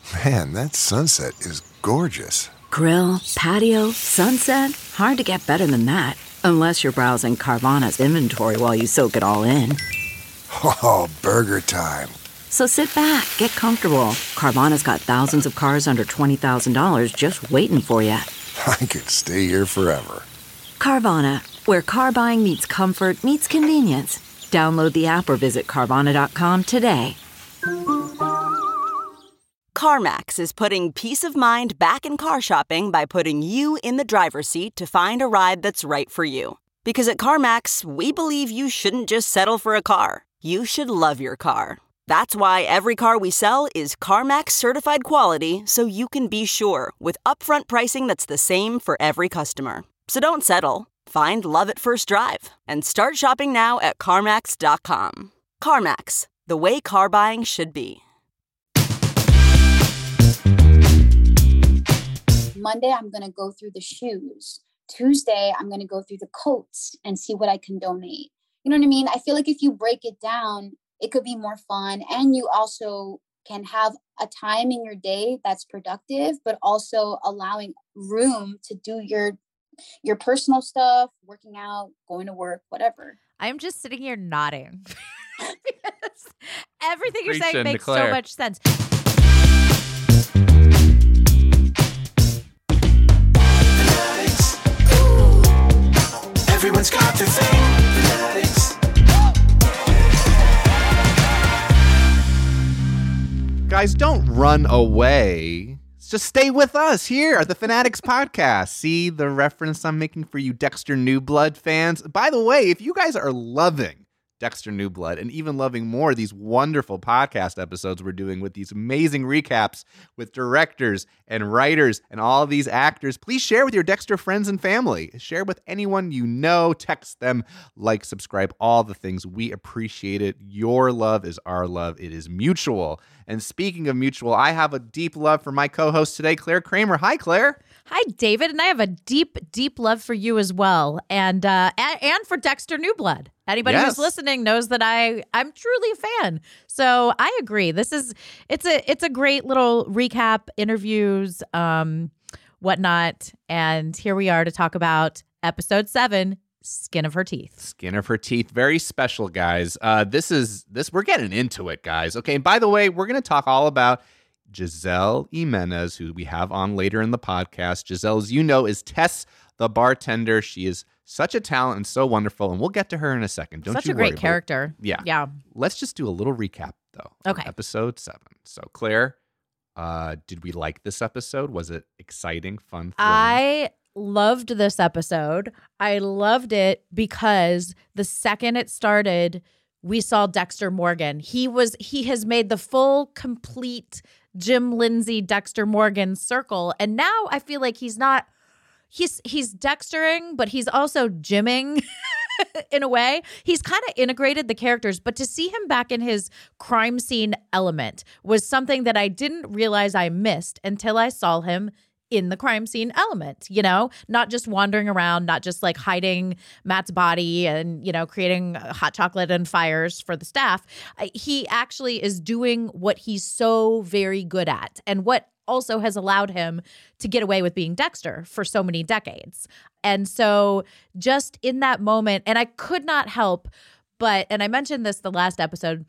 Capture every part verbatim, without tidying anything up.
Man, that sunset is gorgeous. Grill, patio, sunset. Hard to get better than that. Unless you're browsing Carvana's inventory while you soak it all in. Oh, burger time. So sit back, get comfortable. Carvana's got thousands of cars under twenty thousand dollars just waiting for you. I could stay here forever. Carvana, where car buying meets comfort meets convenience. Download the app or visit Carvana dot com today. CarMax is putting peace of mind back in car shopping by putting you in the driver's seat to find a ride that's right for you. Because at CarMax, we believe you shouldn't just settle for a car. You should love your car. That's why every car we sell is CarMax certified quality, so you can be sure with upfront pricing that's the same for every customer. So don't settle. Find love at first drive and start shopping now at CarMax dot com. CarMax, the way car buying should be. Monday, I'm going to go through the shoes. Tuesday, I'm going to go through the coats and see what I can donate. You know what I mean? I feel like if you break it down, it could be more fun. And you also can have a time in your day that's productive, but also allowing room to do your your personal stuff, working out, going to work, whatever. I'm just sitting here nodding. Everything you're Preaching saying makes to Claire. so much sense. Everyone's got their thing. Fanatics. Guys, don't run away. Just stay with us here at the Fanatics Podcast. See the reference I'm making for you Dexter New Blood fans? By the way, if you guys are loving Dexter New Blood and even loving more these wonderful podcast episodes we're doing with these amazing recaps with directors and writers and all of these actors, please share with your Dexter friends and family. Share with anyone you know. Text them, like, subscribe, all the things. We appreciate it. Your love is our love. It is mutual. And speaking of mutual, I have a deep love for my co-host today, Claire Kramer. Hi, Claire. Hi, David, and I have a deep, deep love for you as well, and uh, and, and for Dexter New Blood. Anybody Yes. who's listening knows that I I'm truly a fan. So I agree. This is it's a it's a great little recap, interviews, um, whatnot, and here we are to talk about episode seven, Skin of Her Teeth. Skin of Her Teeth. Very special, guys. Uh, this is this. We're getting into it, guys. Okay. And by the way, we're going to talk all about Giselle Jimenez, who we have on later in the podcast. Giselle, as you know, is Tess, the bartender. She is such a talent and so wonderful, and we'll get to her in a second. Don't Such you a worry great character. About it. Yeah. Yeah. Let's just do a little recap, though. on Okay. Episode seven. So, Claire, uh, did we like this episode? Was it exciting, fun, thrilling? I loved this episode. I loved it because the second it started, we saw Dexter Morgan. He was he has made the full, complete Jim Lindsay, Dexter Morgan circle. And now I feel like he's not he's he's Dextering, but he's also Jimming in a way. He's kind of integrated the characters, but to see him back in his crime scene element was something that I didn't realize I missed until I saw him in the crime scene element, you know, not just wandering around, not just like hiding Matt's body and, you know, creating hot chocolate and fires for the staff. Uh, He actually is doing what he's so very good at and what also has allowed him to get away with being Dexter for so many decades. And so just in that moment, and I could not help but, and I mentioned this the last episode,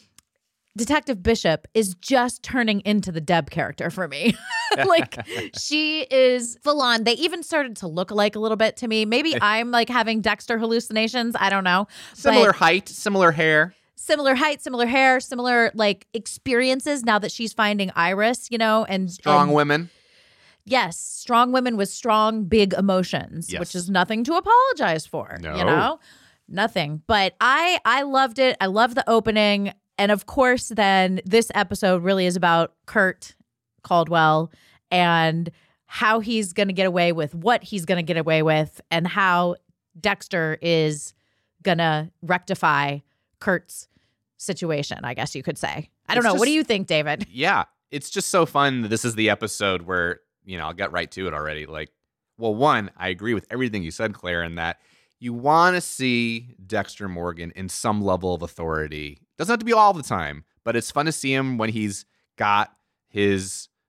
Detective Bishop is just turning into the Deb character for me. Like, she is full on. They even started to look alike a little bit to me. Maybe I'm like having Dexter hallucinations. I don't know. Similar But height, similar hair. similar height, similar hair, similar like experiences now that she's finding Iris, you know, and Strong and, women. Yes, strong women with strong, big emotions, Yes. which is nothing to apologize for. No. You know, nothing. But I, I loved it. I love the opening. And of course, then this episode really is about Kurt Caldwell and how he's going to get away with what he's going to get away with and how Dexter is going to rectify Kurt's situation, I guess you could say. I don't It's know. just- What do you think, David? Yeah, it's just so fun that this is the episode where, you know, I'll get right to it already. Like, well, one, I agree with everything you said, Claire, in that you want to see Dexter Morgan in some level of authority. Doesn't have to be all the time, but it's fun to see him when he's got his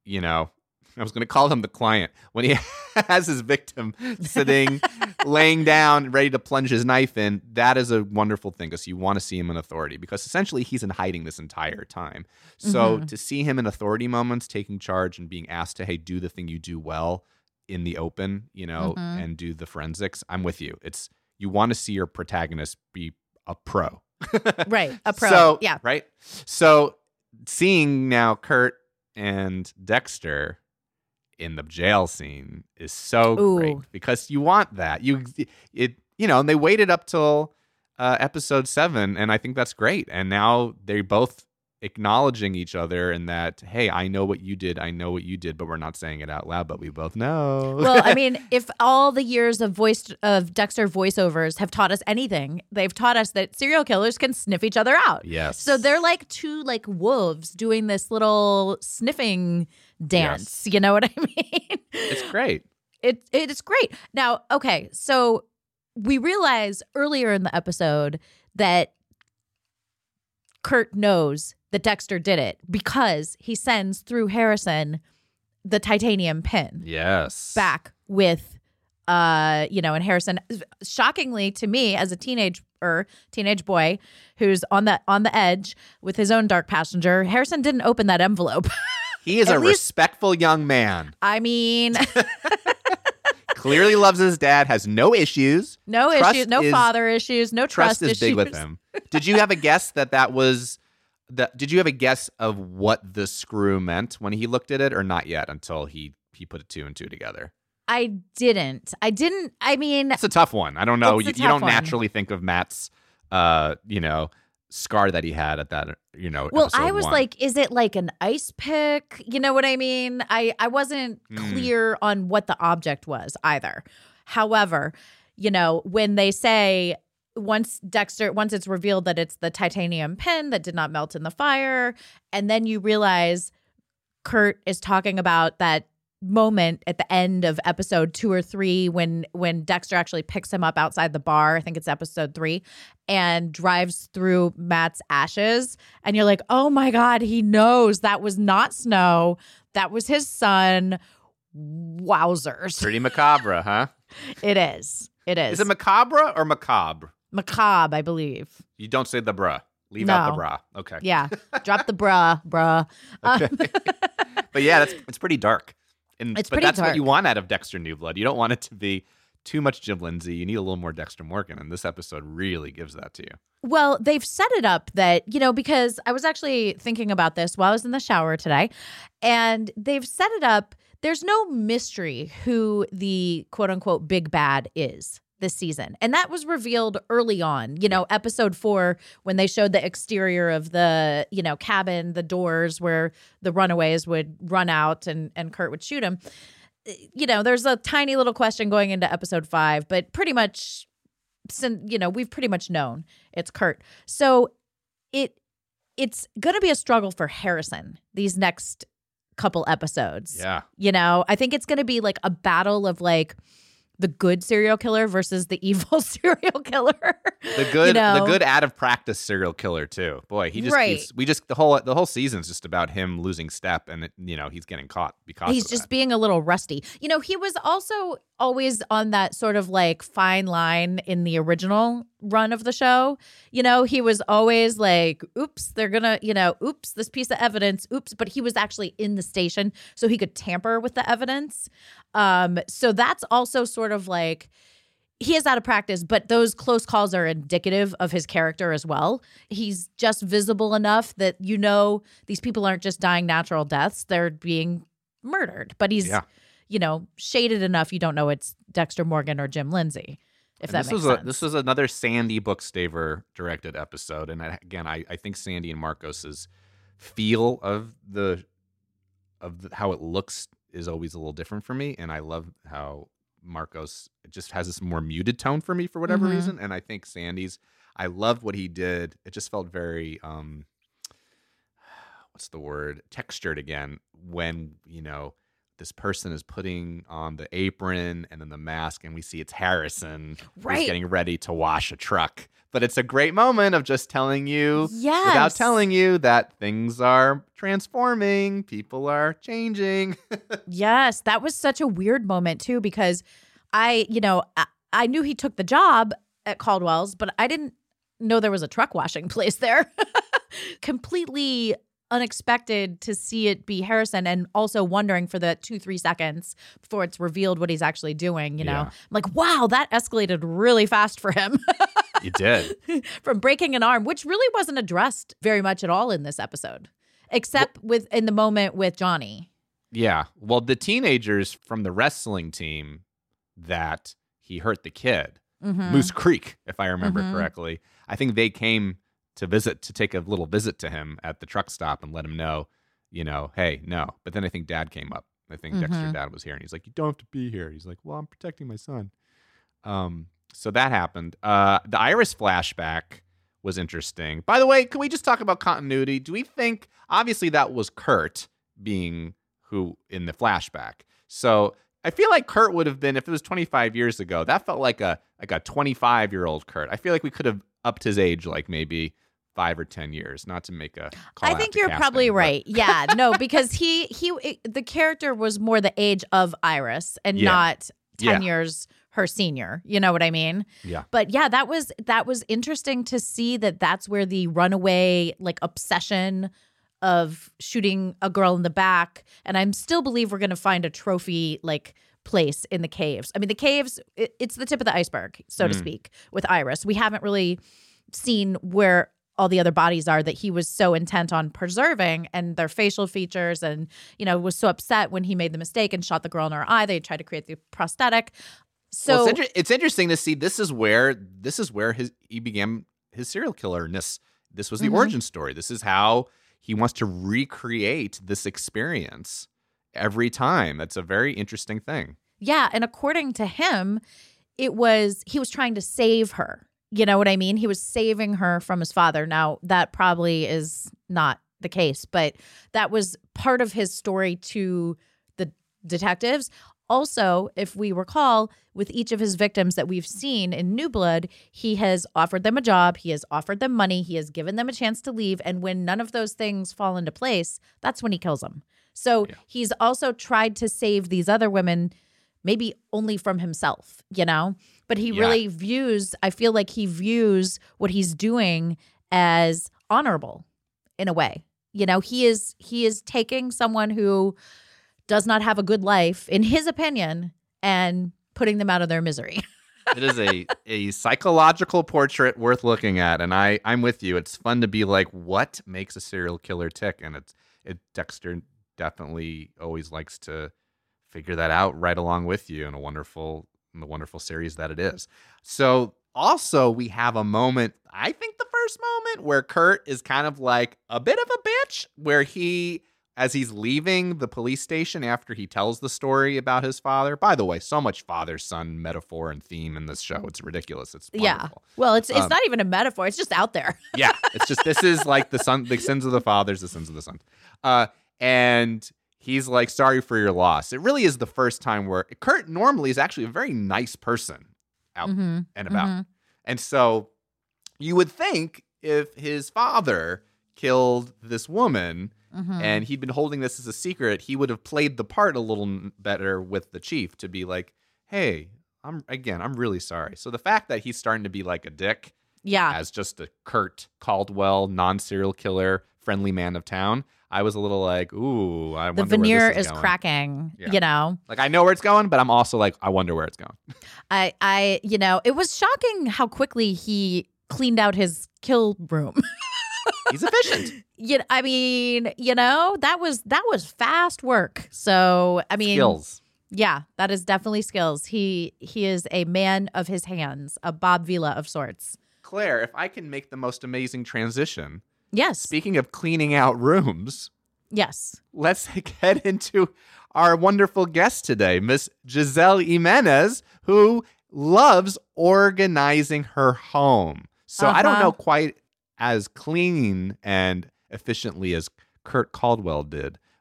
you know, I was going to call him the client, when he has his victim sitting, laying down, ready to plunge his knife in, that is a wonderful thing because you want to see him in authority because essentially he's in hiding this entire time. So Mm-hmm. to see him in authority moments, taking charge and being asked to, hey, do the thing you do well in the open, you know, Mhm. and do the forensics, I'm with you. It's, you want to see your protagonist be a pro. Right. A pro. So, yeah. Right. So seeing now Kurt and Dexter in the jail scene is so Ooh. great because you want that. You it you know, and they waited up till uh, episode seven, and I think that's great. And now they're both acknowledging each other and that, hey, I know what you did, I know what you did, but we're not saying it out loud, but we both know. Well, I mean, if all the years of voice of Dexter voiceovers have taught us anything, they've taught us that serial killers can sniff each other out. Yes. So they're like two like wolves doing this little sniffing dance. You know what I mean? It's great. It it is great. Now, okay, so we realize earlier in the episode that Kurt knows that Dexter did it because he sends through Harrison the titanium pin Yes. back with uh you know, and Harrison, shockingly to me as a teenage or teenage boy who's on the on the edge with his own dark passenger, Harrison didn't open that envelope. He is At a least- respectful young man. I mean, Clearly loves his dad, has no issues. no Trust issues, no is- father issues, no Trust trust, is issues. big with him. Did you have a guess that that was that? Did you have a guess of what the screw meant when he looked at it, or not yet until he he put two and two together? I didn't. I didn't. I mean, It's a tough one. I don't know. It's a You, you tough don't one. naturally think of Matt's, uh, you know, scar that he had at that, you know. well, episode I was one. like, is it like an ice pick? You know what I mean? I, I wasn't Mm. clear on what the object was either. However, you know, when they say once Dexter, once it's revealed that it's the titanium pin that did not melt in the fire, and then you realize Kurt is talking about that moment at the end of episode two or three when when Dexter actually picks him up outside the bar, I think it's episode three, and drives through Matt's ashes, and you're like, oh my God, he knows that was not Snow, that was his son. Wowzers. pretty macabre, huh? It is. It is. Is it macabre or macabre? Macabre, I believe. You don't say the bruh. Leave out the No. bra. Okay. Yeah. Drop the bruh, bruh. Um, But yeah, that's it's pretty dark. And It's but pretty that's what dark. you want out of Dexter New Blood. You don't want it to be too much Jim Lindsay. You need a little more Dexter Morgan, and this episode really gives that to you. Well, they've set it up that, you know, because I was actually thinking about this while I was in the shower today, and they've set it up. There's no mystery who the quote unquote big bad is this season. And that was revealed early on, you know, episode four, when they showed the exterior of the, you know, cabin, the doors where the runaways would run out and, and Kurt would shoot him. You know, there's a tiny little question going into episode five, but pretty much, you know, we've pretty much known it's Kurt. So it it's going to be a struggle for Harrison these next couple episodes. Yeah. You know, I think it's going to be like a battle of like the good serial killer versus the evil serial killer. The good, you know? the good out of practice serial killer too. Boy, he just Right. keeps. We just the whole the whole season's just about him losing step, and it, you know he's getting caught because He's of just that. being a little rusty. You know, he was also always on that sort of like fine line in the original run of the show. You know, he was always like, oops, they're gonna, you know, oops, this piece of evidence, oops. But he was actually in the station so he could tamper with the evidence. Um, so that's also sort of like, he is out of practice, but those close calls are indicative of his character as well. He's just visible enough that, you know, these people aren't just dying natural deaths, they're being murdered. But he's, Yeah. you know, shaded enough you don't know it's Dexter Morgan or Jim Lindsay, if And that this makes was sense. A, this was another Sandy Bookstaver directed episode, and I, again, I, I think Sandy and Marcos's feel of the of the, how it looks is always a little different for me, and I love how Marcos it just has this more muted tone for me for whatever Mhm. reason, and I think Sandy's. I loved what he did. It just felt very um, what's the word? Textured again when you know. this person is putting on the apron and then the mask, and we see it's Harrison Right. who's getting ready to wash a truck. But it's a great moment of just telling you, Yes. without telling you, that things are transforming, people are changing. Yes, that was such a weird moment too, because I, you know, I, I knew he took the job at Caldwell's, but I didn't know there was a truck washing place there. Completely unexpected to see it be Harrison, and also wondering for the two, three seconds before it's revealed what he's actually doing, you know? Yeah. I'm like, wow, that escalated really fast for him. You did. From breaking an arm, which really wasn't addressed very much at all in this episode, except with in the moment with Johnny. Yeah. Well, the teenagers from the wrestling team that he hurt the kid, Mhm. Moose Creek, if I remember Mhm. correctly, I think they came to visit, to take a little visit to him at the truck stop and let him know, you know, hey, no. But then I think Dad came up. I think Dexter Mhm. Dad was here, and he's like, you don't have to be here. He's like, well, I'm protecting my son. Um, so that happened. Uh, the Iris flashback was interesting. By the way, can we just talk about continuity? Do we think, obviously that was Kurt being who in the flashback. So I feel like Kurt would have been, if it was twenty-five years ago, that felt like a like a twenty-five-year-old Kurt. I feel like we could have upped his age like maybe five or ten years, not to make a call I out think to you're casting, probably but- right. Yeah, no, because he he it- the character was more the age of Iris and Yeah. not ten Yeah. years her senior. You know what I mean? Yeah. But yeah, that was that was interesting to see that that's where the runaway like obsession of shooting a girl in the back, and I still believe we're going to find a trophy like place in the caves. I mean, the caves, it, it's the tip of the iceberg, so to Mm. speak, with Iris. We haven't really seen where all the other bodies are that he was so intent on preserving, and their facial features, and, you know, was so upset when he made the mistake and shot the girl in her eye. They tried to create the prosthetic. So well, it's, inter- it's interesting to see. This is where this is where his he began his serial killerness. This was the Mhm. origin story. This is how he wants to recreate this experience every time. That's a very interesting thing. yeah, and according to him, it was he was trying to save her. You know what I mean? He was saving her from his father. Now, that probably is not the case, but that was part of his story to the detectives. Also, if we recall, with each of his victims that we've seen in New Blood, he has offered them a job, he has offered them money, he has given them a chance to leave, and when none of those things fall into place, that's when he kills them. So Yeah. he's also tried to save these other women, maybe only from himself, you know? But he Yeah. really views, I feel like he views what he's doing as honorable in a way. You know, he is he is taking someone who does not have a good life, in his opinion, and putting them out of their misery. It is a, a psychological portrait worth looking at, and I I'm with you. It's fun to be like, what makes a serial killer tick? And it's it Dexter definitely always likes to figure that out right along with you in a wonderful in the wonderful series that it is. So also we have a moment, I think the first moment, where Kurt is kind of like a bit of a bitch, where he, as he's leaving the police station after he tells the story about his father. By the way, so much father-son metaphor and theme in this show. It's ridiculous. It's Yeah. wonderful. Well, it's it's Um, not even a metaphor. It's just out there. Yeah, it's just, this is like the son, the sins of the fathers, the sins of the sons. Uh, and he's like, sorry for your loss. It really is the first time where Kurt normally is actually a very nice person out Mhm. and about. Mhm. And so you would think if his father killed this woman Mhm. and he'd been holding this as a secret, he would have played the part a little n- better with the chief to be like, hey, I'm again, I'm really sorry. So the fact that he's starting to be like a dick Yeah. as just a Kurt Caldwell, non-serial killer, friendly man of town, I was a little like, ooh, I The wonder veneer where this is, is going. cracking, Yeah. you know. Like, I know where it's going, but I'm also like, I wonder where it's going. I I you know, it was shocking how quickly he cleaned out his kill room. He's efficient. you, I mean, you know, that was that was fast work. So, I mean, Skills. yeah, that is definitely skills. He he is a man of his hands, a Bob Vila of sorts. Claire, if I can make the most amazing transition, Yes. speaking of cleaning out rooms, Yes. let's get into our wonderful guest today, Miss Giselle Jimenez, who loves organizing her home. So I don't Uh-huh. know quite as clean and efficiently as Kurt Caldwell did,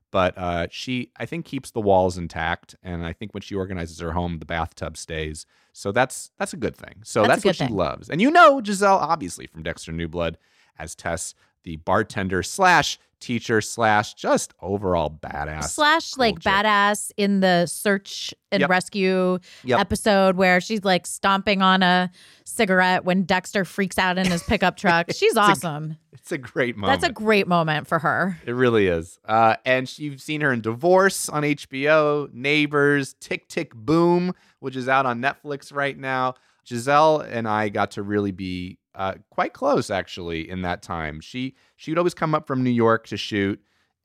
But uh, she, I think, keeps the walls intact, and I think when she organizes her home, the bathtub stays. So that's that's a good thing. So That's a that's, good what she thing. loves. And you know Giselle, obviously, from Dexter New Blood, as Tess, the bartender slash teacher slash just overall badass. Slash like Cool chick. badass in the search and Yep. rescue Yep. episode where she's like stomping on a cigarette when Dexter freaks out in his pickup truck. She's awesome. It's a great moment. That's a great moment for her. It really is. Uh, and she- you've seen her in Divorce on H B O, Neighbors, Tick Tick Boom, which is out on Netflix right now. Giselle and I got to really be uh, quite close, actually, in that time. She she would always come up from New York to shoot,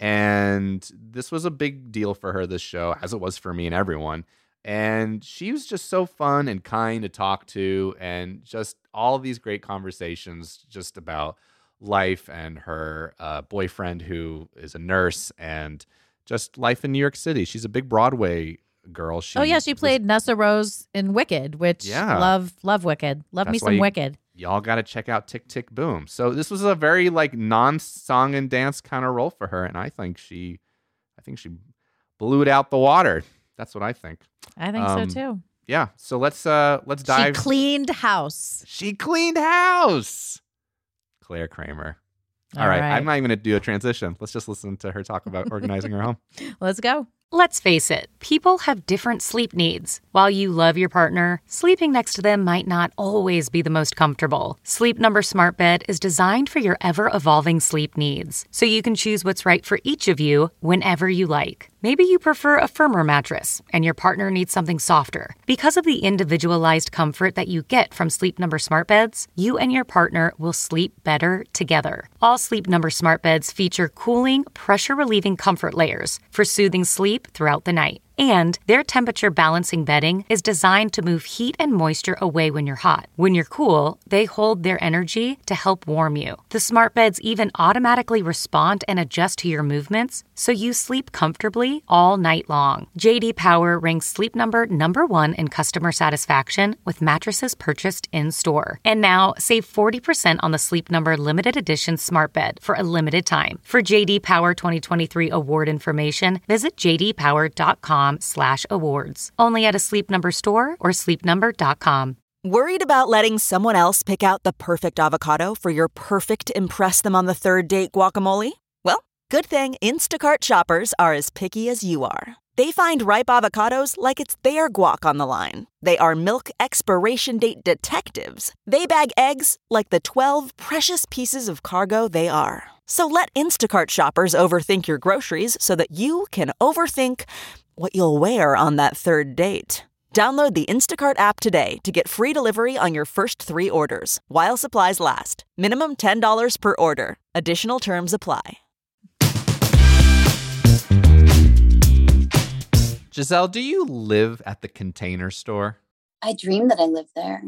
and this was a big deal for her, this show, as it was for me and everyone. And she was just so fun and kind to talk to, and just all these great conversations just about life and her uh, boyfriend who is a nurse and just life in New York City. She's a big Broadway girl. She oh yeah, she was- played Nessa Rose in Wicked, which Yeah. love love Wicked. Love me That's why some you- Wicked. Y'all got to check out Tick Tick Boom. So this was a very like non-song and dance kind of role for her, and I think she, I think she blew it out the water. That's what I think. I think Um, so too. Yeah. So let's uh let's dive. She cleaned house. She cleaned house. Claire Kramer. All All right. right. I'm not even going to do a transition. Let's just listen to her talk about organizing her home. Let's go. Let's face it, people have different sleep needs. While you love your partner, sleeping next to them might not always be the most comfortable. Sleep Number Smart Bed is designed for your ever-evolving sleep needs, so you can choose what's right for each of you whenever you like. Maybe you prefer a firmer mattress, and your partner needs something softer. Because of the individualized comfort that you get from Sleep Number Smart Beds, you and your partner will sleep better together. All Sleep Number Smart Beds feature cooling, pressure-relieving comfort layers for soothing sleep throughout the night. And their temperature balancing bedding is designed to move heat and moisture away when you're hot. When you're cool, they hold their energy to help warm you. The smart beds even automatically respond and adjust to your movements, so you sleep comfortably all night long. J D Power ranks Sleep Number number one in customer satisfaction with mattresses purchased in-store. And now, save forty percent on the Sleep Number limited edition smart bed for a limited time. For J D Power twenty twenty-three award information, visit j d power dot com slash awards. Only at a Sleep Number store or sleep number dot com. Worried about letting someone else pick out the perfect avocado for your perfect impress them on the third date guacamole? Well, good thing Instacart shoppers are as picky as you are. They find ripe avocados like it's their guac on the line. They are milk expiration date detectives. They bag eggs like the twelve precious pieces of cargo they are. So let Instacart shoppers overthink your groceries so that you can overthink what you'll wear on that third date. Download the Instacart app today to get free delivery on your first three orders, while supplies last. Minimum ten dollars per order. Additional terms apply. Giselle, do you live at the Container Store? I dream that I live there.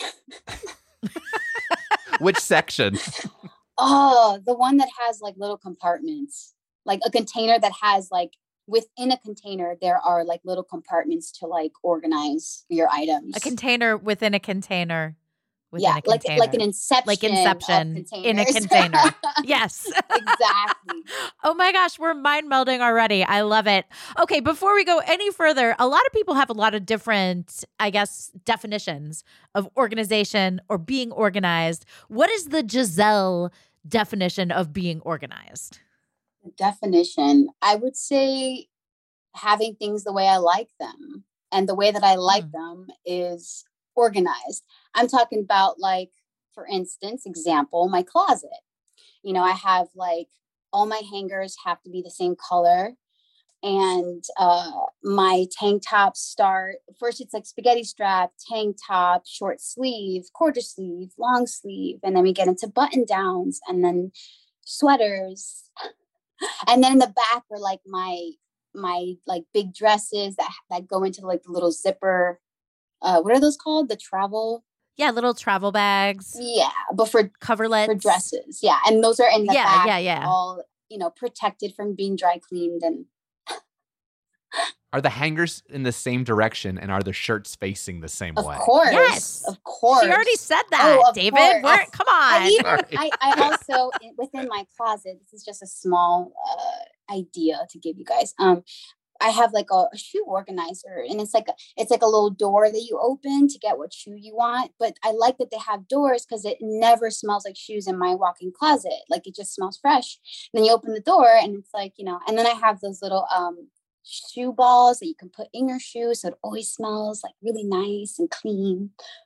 Which section? Oh, the one that has like little compartments, like a container that has like within a container, there are like little compartments to like organize your items. A container within a container. Within yeah, a like container. like an inception, Like Inception of in a containers. container. Yes. Exactly. Oh my gosh, we're mind melding already. I love it. Okay, before we go any further, a lot of people have a lot of different, I guess, definitions of organization or being organized. What is the Giselle definition of being organized? Definition, I would say having things the way I like them. And the way that I like Mm. them is organized. I'm talking about, like, for instance, example, my closet. You know, I have like all my hangers have to be the same color. And uh, my tank tops start, first it's like spaghetti strap, tank top, short sleeve, quarter sleeve, long sleeve. And then we get into button downs and then sweaters. And then in the back are like my, my like big dresses that, that go into like the little zipper. Uh, what are those called? The travel? Yeah, little travel bags, Yeah. But for, coverlets. for dresses. Yeah. And those are in the Yeah, back. yeah, yeah. All, you know, protected from being dry cleaned. And Are the hangers in the same direction and are the shirts facing the same of way? course. Yes. Of course. She already said that, Oh, of David. course. We're, come I on. even, Sorry. I, I also, in- within my closet, this is just a small, uh, idea to give you guys. Um, I have like a, a shoe organizer, and it's like a, it's like a little door that you open to get what shoe you want. But I like that they have doors because it never smells like shoes in my walk-in closet. Like it just smells fresh. And then you open the door, and it's like, you know. And then I have those little um shoe balls that you can put in your shoes, so it always smells like really nice and clean.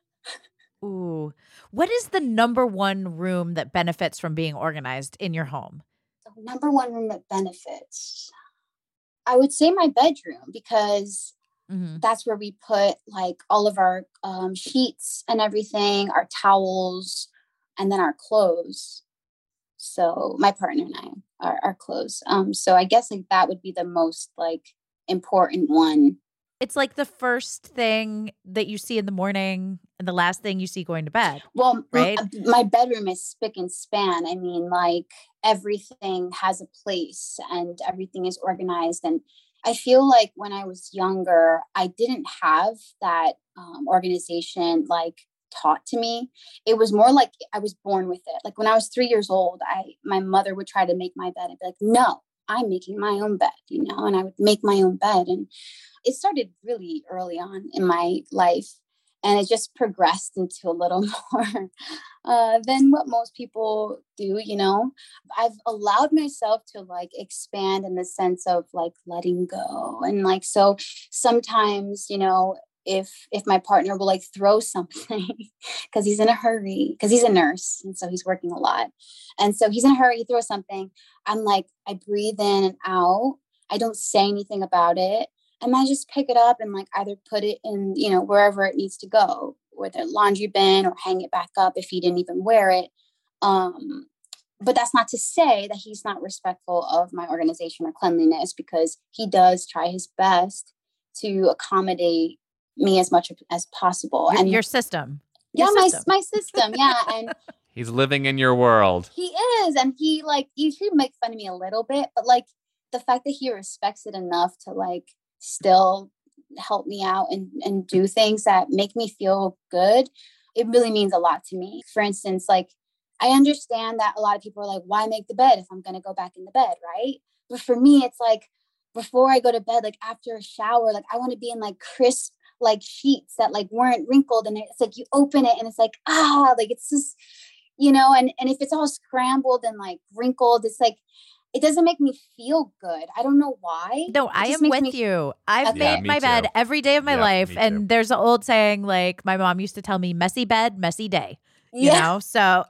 Ooh, what is the number one room that benefits from being organized in your home? The number one room that benefits, I would say my bedroom, because mm-hmm. that's where we put like all of our um, sheets and everything, our towels, and then our clothes. So my partner and I, our, our clothes. Um, so I guess like that would be the most like important one. It's like the first thing that you see in the morning and the last thing you see going to bed. Well, right? m- my bedroom is spick and span. I mean, like everything has a place and everything is organized. And I feel like when I was younger, I didn't have that um, organization like taught to me. It was more like I was born with it. Like when I was three years old, I my mother would try to make my bed. I'd be like, no, I'm making my own bed, you know, and I would make my own bed. And it started really early on in my life, and it just progressed into a little more uh, than what most people do, you know. I've allowed myself to like expand in the sense of like letting go. And like, so sometimes, you know, if if my partner will like throw something because he's in a hurry, because he's a nurse, and so he's working a lot. And so he's in a hurry, he throws something. I'm like, I breathe in and out. I don't say anything about it. And I just pick it up and like either put it in, you know, wherever it needs to go, whether laundry bin or hang it back up if he didn't even wear it. Um, but that's not to say that he's not respectful of my organization or cleanliness, because he does try his best to accommodate me as much as possible. Your, and your system. Yeah, your my system. my system. Yeah. And he's living in your world. He is. And he like, you should make fun of me a little bit, but like the fact that he respects it enough to like still help me out and, and do things that make me feel good, it really means a lot to me. For instance, like I understand that a lot of people are like, why make the bed if I'm going to go back in the bed, right? But for me, it's like before I go to bed, like after a shower, like I want to be in like crisp like sheets that like weren't wrinkled, and it's like you open it and it's like, ah, like it's just, you know, and and if it's all scrambled and like wrinkled, it's like it doesn't make me feel good. I don't know why. No, I am with me... you. I've okay. made yeah, my bed every day of my yeah, life. And there's an old saying, like my mom used to tell me, messy bed, messy day. You yeah. know, so.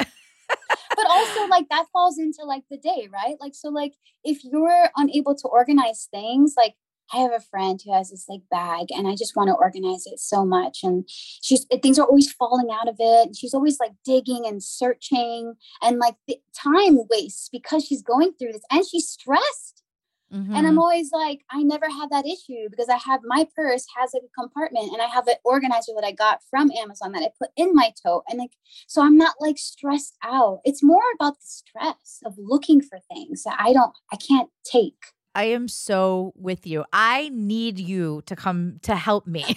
But also like that falls into like the day, right? Like, so like if you're unable to organize things, like I have a friend who has this like bag, and I just want to organize it so much. And she's, things are always falling out of it. And she's always like digging and searching, and like the time wastes because she's going through this and she's stressed. Mm-hmm. And I'm always like, I never had that issue because I have my purse has like a compartment, and I have an organizer that I got from Amazon that I put in my tote. And like, so I'm not like stressed out. It's more about the stress of looking for things that I don't, I can't take. I am so with you. I need you to come to help me.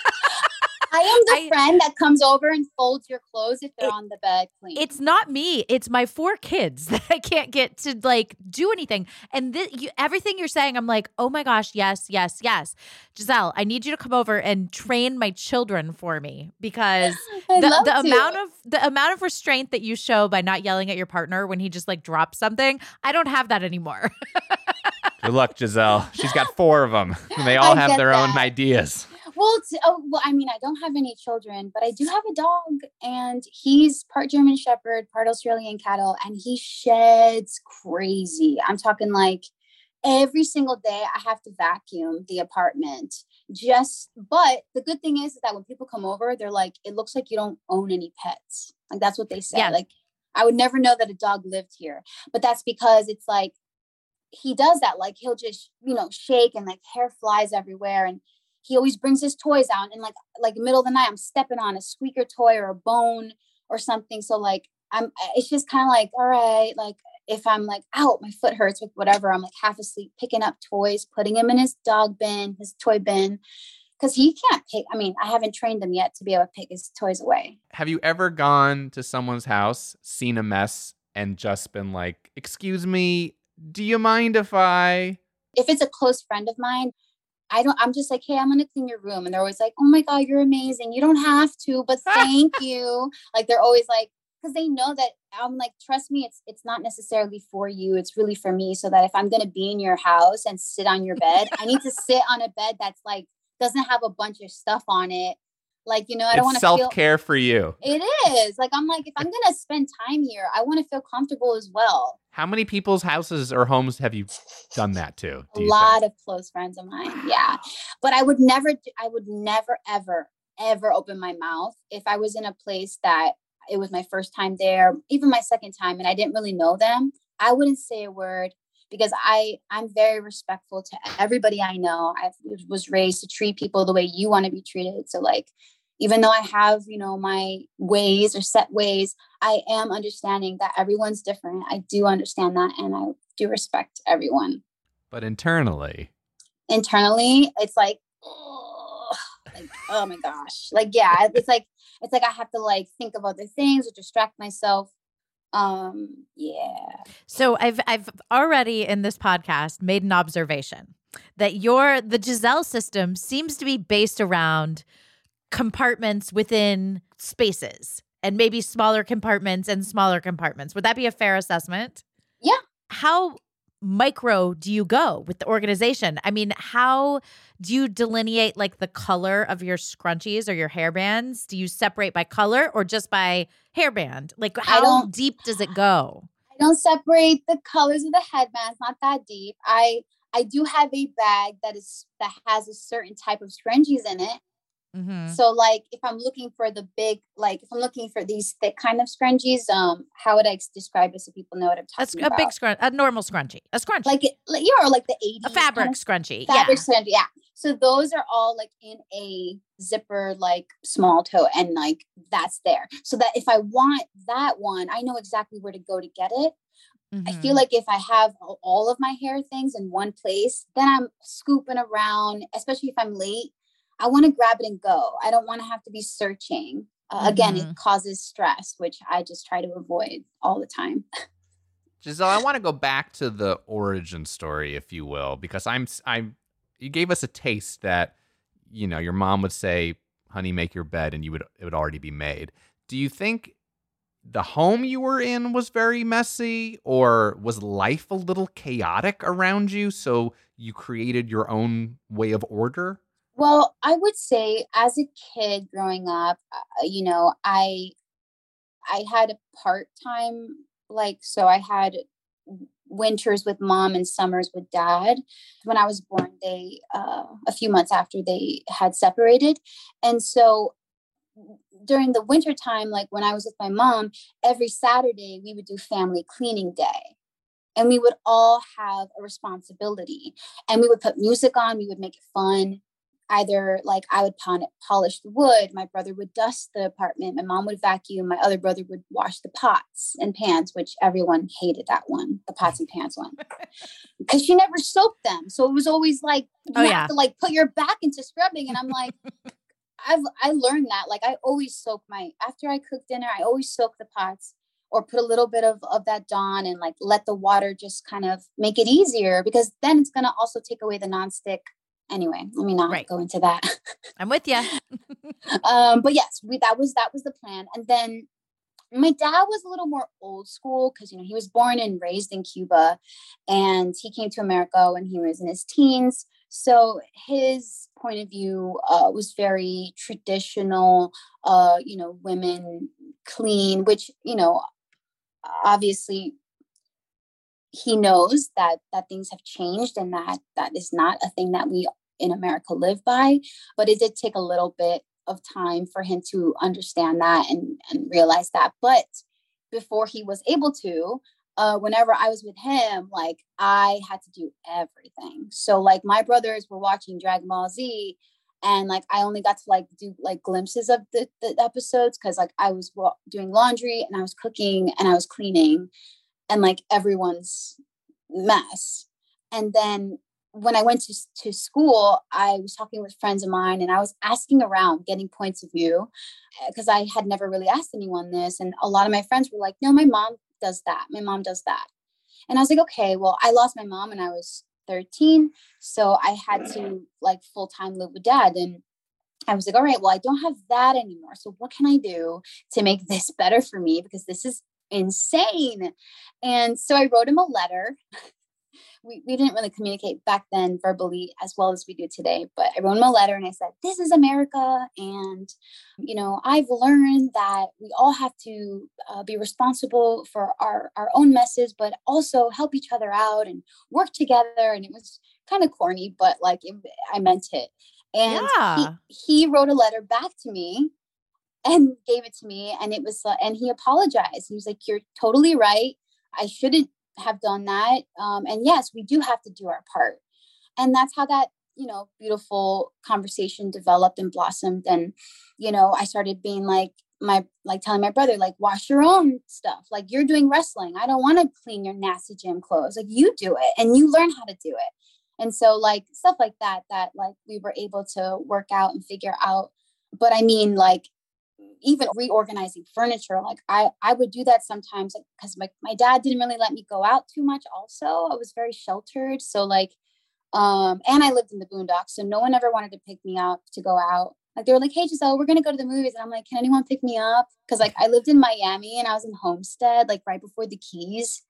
I am the I, friend that comes over and folds your clothes if they're it, on the bed clean. It's not me. It's my four kids that I can't get to like do anything. And this, you, everything you're saying, I'm like, oh my gosh, yes, yes, yes. Giselle, I need you to come over and train my children for me, because the, the amount of the amount of restraint that you show by not yelling at your partner when he just like drops something, I don't have that anymore. Good luck, Giselle. She's got four of them. And they all I have their that. own ideas. Well, it's, oh, well, I mean, I don't have any children, but I do have a dog, and he's part German Shepherd, part Australian cattle, and he sheds crazy. I'm talking like every single day I have to vacuum the apartment. Just, but the good thing is, is that when people come over, they're like, it looks like you don't own any pets. Like that's what they say. Yeah. Like I would never know that a dog lived here, but that's because it's like, he does that. Like he'll just, you know, shake, and like hair flies everywhere. And he always brings his toys out, and like, like middle of the night, I'm stepping on a squeaker toy or a bone or something. So like, I'm, it's just kind of like, all right. Like if I'm like, out, my foot hurts with whatever, I'm like half asleep, picking up toys, putting him in his dog bin, his toy bin. Cause he can't pick. I mean, I haven't trained him yet to be able to pick his toys away. Have you ever gone to someone's house, seen a mess, and just been like, excuse me, do you mind if I... If it's a close friend of mine, I don't, I'm just like, hey, I'm going to clean your room. And they're always like, oh my God, you're amazing. You don't have to, but thank you. Like, they're always like, because they know that I'm like, trust me, it's, it's not necessarily for you. It's really for me. So that if I'm going to be in your house and sit on your bed, I need to sit on a bed that's like, doesn't have a bunch of stuff on it. Like, you know, I don't want to feel self-care for you. It is like, I'm like, if I'm going to spend time here, I want to feel comfortable as well. How many people's houses or homes have you done that to? A lot think? of close friends of mine. Yeah. But I would never, I would never, ever, ever open my mouth if I was in a place that it was my first time there, even my second time, and I didn't really know them. I wouldn't say a word because I, I'm very respectful to everybody I know. I was raised to treat people the way you want to be treated. So like, even though I have, you know, my ways or set ways, I am understanding that everyone's different. I do understand that. And I do respect everyone. But internally? Internally, it's like, oh, like, oh my gosh. Like, yeah, it's like, it's like I have to like think of other things or distract myself. Um, yeah. So I've, I've already in this podcast made an observation that your, the Giselle system seems to be based around compartments within spaces and maybe smaller compartments and smaller compartments. Would that be a fair assessment? Yeah. How micro do you go with the organization? I mean, how do you delineate like the color of your scrunchies or your hairbands? Do you separate by color or just by hairband? Like how deep does it go? I don't separate the colors of the headbands, not that deep. I I do have a bag that is that has a certain type of scrunchies in it. Mm-hmm. So like if I'm looking for the big, like if I'm looking for these thick kind of scrunchies, um, how would I describe it so people know what I'm talking a, about? A big scrunch, a normal scrunchie, a scrunchie. Like, it, like yeah, or like the eighties. A fabric kind of scrunchie. Fabric yeah. scrunchie, yeah. So those are all like in a zipper, like small toe, and like that's there. So that if I want that one, I know exactly where to go to get it. Mm-hmm. I feel like if I have all of my hair things in one place, then I'm scooping around, especially if I'm late. I want to grab it and go. I don't want to have to be searching. Uh, mm-hmm. Again, it causes stress, which I just try to avoid all the time. Giselle, I want to go back to the origin story, if you will, because I'm, I'm, you gave us a taste that, you know, your mom would say, honey, make your bed, and you would, it would already be made. Do you think the home you were in was very messy, or was life a little chaotic around you, so you created your own way of order? Well, I would say as a kid growing up, uh, you know, I I had a part-time, like, so I had winters with mom and summers with dad. When I was born, they, uh, a few months after they had separated. And so during the winter time, like when I was with my mom, every Saturday we would do family cleaning day. And we would all have a responsibility. And we would put music on, we would make it fun. Either like I would polish the wood, my brother would dust the apartment, my mom would vacuum, my other brother would wash the pots and pans, which everyone hated that one, the pots and pans one, because she never soaked them. So it was always like, you oh, have yeah. to like put your back into scrubbing. And I'm like, I've, I learned that. Like I always soak my, after I cook dinner, I always soak the pots or put a little bit of, of that Dawn and like let the water just kind of make it easier, because then it's going to also take away the nonstick. Anyway, let me not right. go into that. I'm with you. um, but yes, we, that was, that was the plan. And then my dad was a little more old school because, you know, he was born and raised in Cuba, and he came to America when he was in his teens. So his point of view uh, was very traditional, uh, you know, women clean, which, you know, obviously he knows that that things have changed and that that is not a thing that we in America live by. But it did take a little bit of time for him to understand that and, and realize that. But before he was able to, uh, whenever I was with him, like I had to do everything. So like my brothers were watching Dragon Ball Z, and like I only got to like do like glimpses of the, the episodes because like I was wa- doing laundry and I was cooking and I was cleaning. And like everyone's mess. And then when I went to, to school, I was talking with friends of mine and I was asking around, getting points of view, because I had never really asked anyone this. And a lot of my friends were like, no, my mom does that. My mom does that. And I was like, okay, well, I lost my mom when I was thirteen. So I had to like full-time live with dad. And I was like, all right, well, I don't have that anymore. So what can I do to make this better for me? Because this is insane. And so I wrote him a letter. We, we didn't really communicate back then verbally as well as we do today, but I wrote him a letter and I said, this is America. And, you know, I've learned that we all have to uh, be responsible for our, our own messes, but also help each other out and work together. And it was kind of corny, but like it, I meant it. And Yeah. he, he wrote a letter back to me and gave it to me. And it was, uh, and he apologized. He was like, you're totally right. I shouldn't have done that. Um, and yes, we do have to do our part. And that's how that, you know, beautiful conversation developed and blossomed. And, you know, I started being like, my, like telling my brother, like, wash your own stuff. Like, you're doing wrestling. I don't want to clean your nasty gym clothes. Like, you do it and you learn how to do it. And so like stuff like that, that like we were able to work out and figure out. But I mean, like, even reorganizing furniture, like I, I would do that sometimes because like, my, my dad didn't really let me go out too much. Also, I was very sheltered. So like, um, and I lived in the boondocks. So no one ever wanted to pick me up to go out. Like they were like, hey, Giselle, we're going to go to the movies. And I'm like, can anyone pick me up? Cause like I lived in Miami and I was in Homestead, like right before the Keys.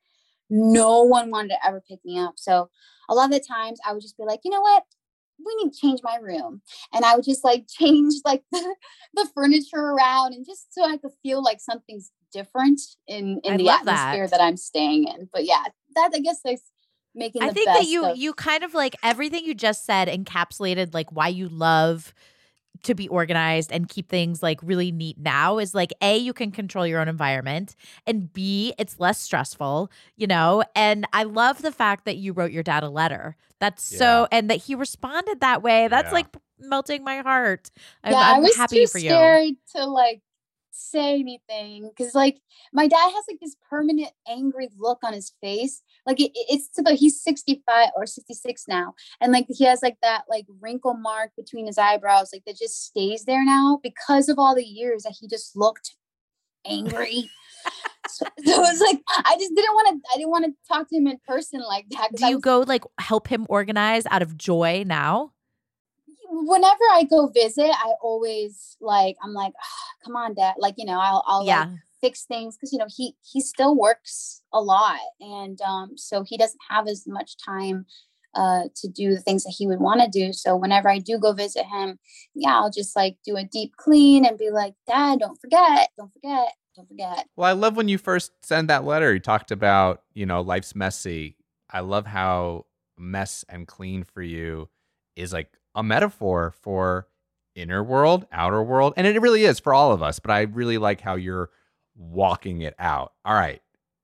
No one wanted to ever pick me up. So a lot of the times I would just be like, you know what? We need to change my room. And I would just like change like the, the furniture around and just so I could feel like something's different in, in I the love atmosphere that. that I'm staying in. But yeah, that I guess like making the I think best that you of- you kind of like everything you just said encapsulated like why you love to be organized and keep things like really neat now is like A, you can control your own environment, and B, it's less stressful, you know? And I love the fact that you wrote your dad a letter. That's Yeah. so, and that he responded that way. That's Yeah. like melting my heart. I'm, yeah, I'm I was happy too for you. scared to like say anything because like my dad has like this permanent angry look on his face. Like it, it's to the he's sixty-five or sixty-six now, and like he has like that like wrinkle mark between his eyebrows, like that just stays there now because of all the years that he just looked angry. so, so it was like I just didn't want to. I didn't want to talk to him in person like that. 'cause Do I you was- go like help him organize out of joy now? Whenever I go visit, I always like I'm like, oh, come on, Dad. Like you know, I'll I'll Yeah. like fix things because you know he he still works a lot, and um, so he doesn't have as much time uh to do the things that he would want to do. So whenever I do go visit him, yeah, I'll just like do a deep clean and be like, Dad, don't forget, don't forget, don't forget. Well, I love when you first sent that letter. You talked about, you know, life's messy. I love how mess and clean for you is like a metaphor for inner world, outer world. And it really is for all of us. But I really like how you're walking it out. All right.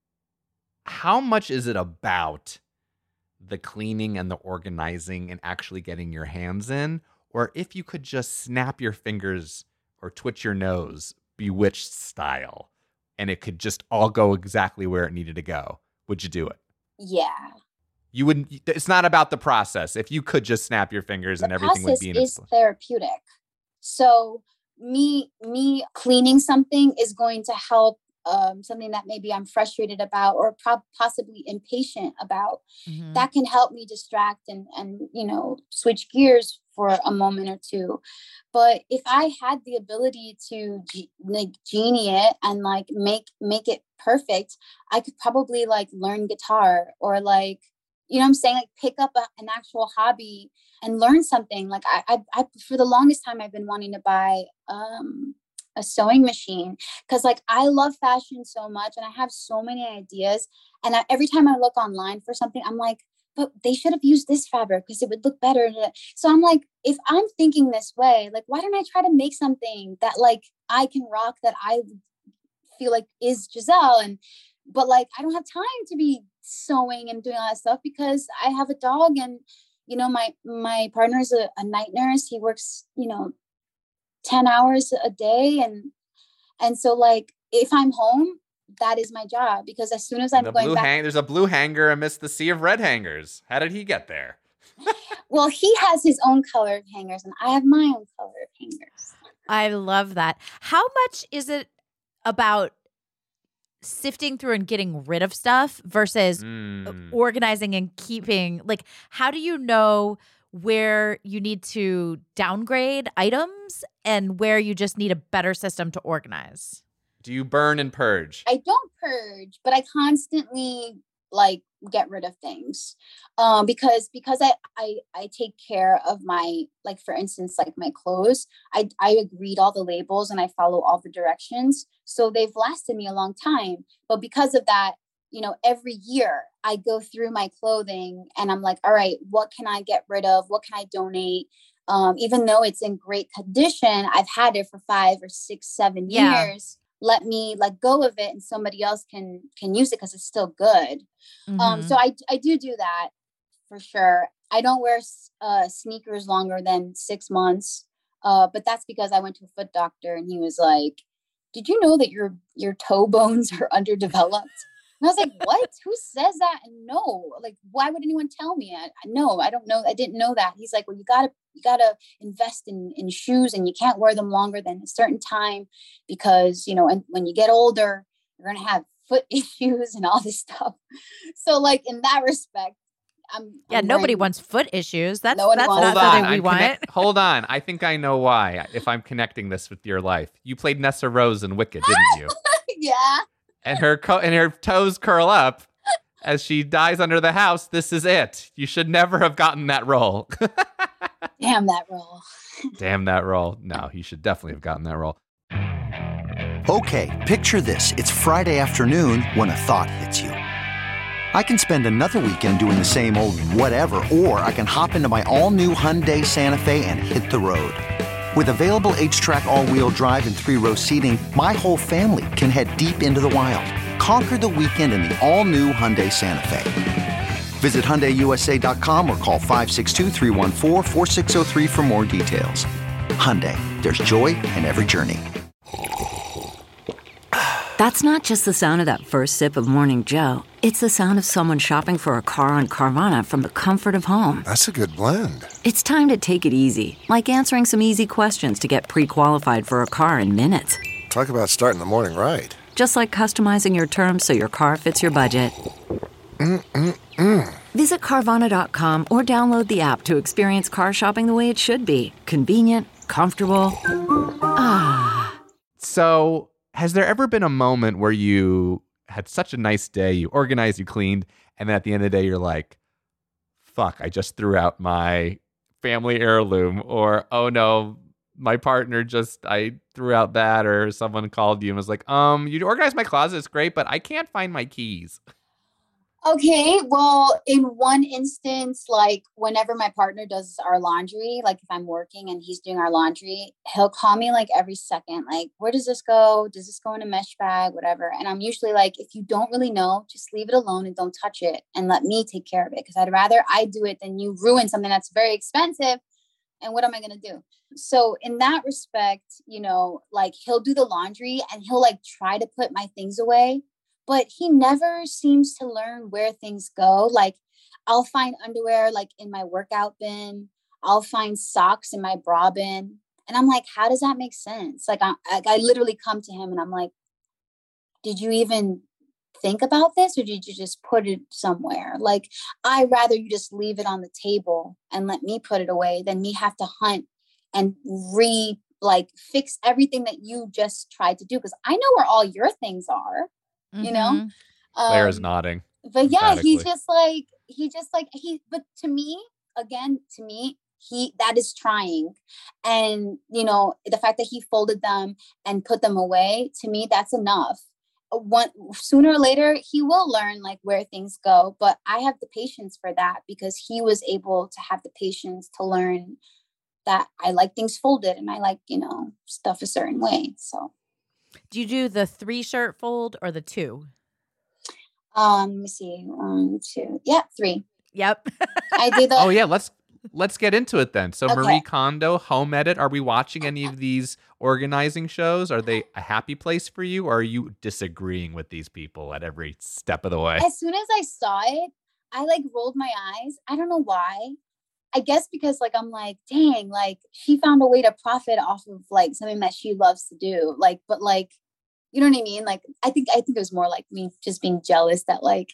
How much is it about the cleaning and the organizing and actually getting your hands in? Or if you could just snap your fingers or twitch your nose, Bewitched style, and it could just all go exactly where it needed to go, would you do it? Yeah. You wouldn't. It's not about the process. If you could just snap your fingers and The everything would process be in is its place. therapeutic. So me me cleaning something is going to help um, something that maybe I'm frustrated about or pro- possibly impatient about. Mhm. That can help me distract and and you know switch gears for a moment or two. But if I had the ability to ge- like genie it and like make make it perfect, I could probably like learn guitar or like you know what I'm saying, like pick up a, an actual hobby and learn something. Like I, I, I, for the longest time, I've been wanting to buy um, a sewing machine because like I love fashion so much and I have so many ideas. And I, every time I look online for something, I'm like, but they should have used this fabric because it would look better. So I'm like, if I'm thinking this way, like, why don't I try to make something that like I can rock that I feel like is Giselle? And but like I don't have time to be sewing and doing all that stuff because I have a dog and you know my my partner is a, a night nurse. He works you know ten hours a day and and so like if I'm home, that is my job because as soon as I'm the going blue back, hang- there's a blue hanger amidst the sea of red hangers. How did he get there? well, he has his own color of hangers and I have my own color of hangers. I love that. How much is it about sifting through and getting rid of stuff versus Mm. organizing and keeping, like, how do you know where you need to downgrade items and where you just need a better system to organize? Do you burn and purge? I don't purge, but I constantly like get rid of things. Um, because because I, I I take care of my, like, for instance, like my clothes. I I read all the labels and I follow all the directions. So they've lasted me a long time. But because of that, you know, every year I go through my clothing and I'm like, all right, what can I get rid of? What can I donate? Um, even though it's in great condition, I've had it for five or six, seven Yeah. years. Let me let go of it and somebody else can can use it because it's still good. Um, Mhm. so I I do do that for sure. I don't wear s- uh, sneakers longer than six months, uh, but that's because I went to a foot doctor and he was like, "Did you know that your your toe bones are underdeveloped?" And I was like, "What? Who says that?" And no, like, why would anyone tell me? I, I no, I don't know. I didn't know that. He's like, "Well, you gotta you gotta invest in in shoes, and you can't wear them longer than a certain time because you know, and when you get older, you're gonna have foot issues and all this stuff." So, like in that respect, I'm Yeah, I'm nobody wearing- wants foot issues. That's Nobody that's wants not Hold that. on, something we I'm want. connect- hold on. I think I know why. If I'm connecting this with your life, you played Nessa Rose in Wicked, didn't you? Yeah. and her co- and her toes curl up as she dies under the house. This is it. You should never have gotten that role. Damn that role. Damn that role. No, you should definitely have gotten that role. Okay, picture this. It's Friday afternoon when a thought hits you. I can spend another weekend doing the same old whatever, or I can hop into my all-new Hyundai Santa Fe and hit the road. With available H-Track all-wheel drive and three-row seating, my whole family can head deep into the wild. Conquer the weekend in the all-new Hyundai Santa Fe. Visit Hyundai U S A dot com or call five six two, three one four, four six zero three for more details. Hyundai, there's joy in every journey. That's not just the sound of that first sip of Morning Joe. It's the sound of someone shopping for a car on Carvana from the comfort of home. That's a good blend. It's time to take it easy, like answering some easy questions to get pre-qualified for a car in minutes. Talk about starting the morning right. Just like customizing your terms so your car fits your budget. Mm-mm-mm. Visit Carvana dot com or download the app to experience car shopping the way it should be. Convenient, comfortable. Ah. So, has there ever been a moment where you had such a nice day, you organized, you cleaned, and then at the end of the day, you're like, fuck, I just threw out my family heirloom, or, oh no, my partner just, I threw out that, or someone called you and was like, um, you organized my closet, it's great, but I can't find my keys. Okay, well, in one instance, like whenever my partner does our laundry, like if I'm working and he's doing our laundry, he'll call me like every second, like, where does this go? Does this go in a mesh bag? Whatever. And I'm usually like, if you don't really know, just leave it alone and don't touch it and let me take care of it. Because I'd rather I do it than you ruin something that's very expensive. And what am I going to do? So in that respect, you know, like he'll do the laundry and he'll like try to put my things away. But he never seems to learn where things go. Like I'll find underwear like in my workout bin. I'll find socks in my bra bin. And I'm like, how does that make sense? Like I, I literally come to him and I'm like, did you even think about this? Or did you just put it somewhere? Like, I'd rather you just leave it on the table and let me put it away than me have to hunt and re like fix everything that you just tried to do. Because I know where all your things are. You know, Mhm. Claire's um, nodding. but yeah, he emphatically. just like he just like he. But to me, again, to me, he that is trying, and you know the fact that he folded them and put them away. To me, that's enough. Uh, One sooner or later, he will learn like where things go. But I have the patience for that because he was able to have the patience to learn that I like things folded and I like you know stuff a certain way. So. Do you do the three shirt fold or the two? Um, let me see. One, two, yeah, three. Yep. I do the. Oh yeah, let's let's get into it then. So Okay. Marie Kondo, Home Edit. Are we watching any of these organizing shows? Are they a happy place for you, or are you disagreeing with these people at every step of the way? As soon as I saw it, I like rolled my eyes. I don't know why. I guess because like I'm like, dang, like she found a way to profit off of like something that she loves to do. Like, but like You know what I mean? Like, I think, I think it was more like me just being jealous that like,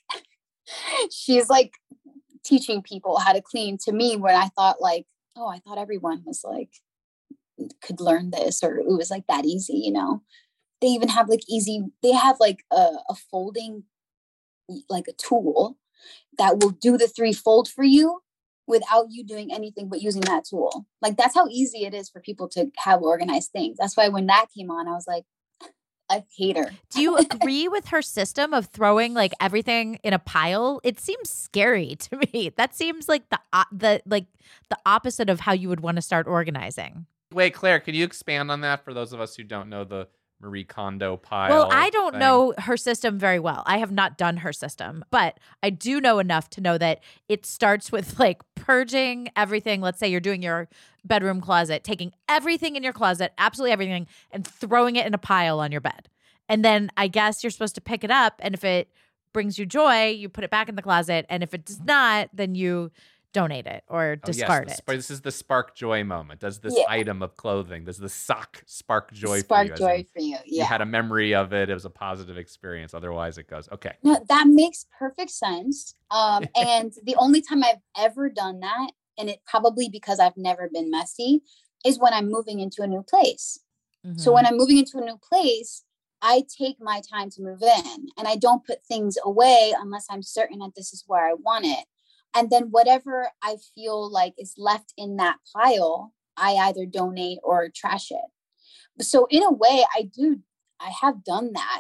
she's like teaching people how to clean to me when I thought like, oh, I thought everyone was like, could learn this, or it was like that easy, you know? They even have like easy, they have like a, a folding, like a tool that will do the three fold for you without you doing anything but using that tool. Like, that's how easy it is for people to have organized things. That's why when that came on, I was like, I hate her. Do you agree with her system of throwing like everything in a pile? It seems scary to me. That seems like the uh, the like the opposite of how you would want to start organizing. Wait, Claire, can you expand on that for those of us who don't know the Marie Kondo pile? Well, I don't thing? know her system very well. I have not done her system, but I do know enough to know that it starts with like purging everything. Let's say you're doing your bedroom closet, taking everything in your closet, absolutely everything, and throwing it in a pile on your bed. And then I guess you're supposed to pick it up. And if it brings you joy, you put it back in the closet. And if it does not, then you donate it or discard oh, yes, it. This is the spark joy moment. Does this yeah. item of clothing, does the sock spark joy spark for you? Spark joy for you, yeah. You had a memory of it. It was a positive experience. Otherwise, it goes, okay. No, that makes perfect sense. Um, and the only time I've ever done that, and it probably because I've never been messy, is when I'm moving into a new place. Mm-hmm. So when I'm moving into a new place, I take my time to move in, and I don't put things away unless I'm certain that this is where I want it. And then whatever I feel like is left in that pile, I either donate or trash it. So in a way, I do, I have done that.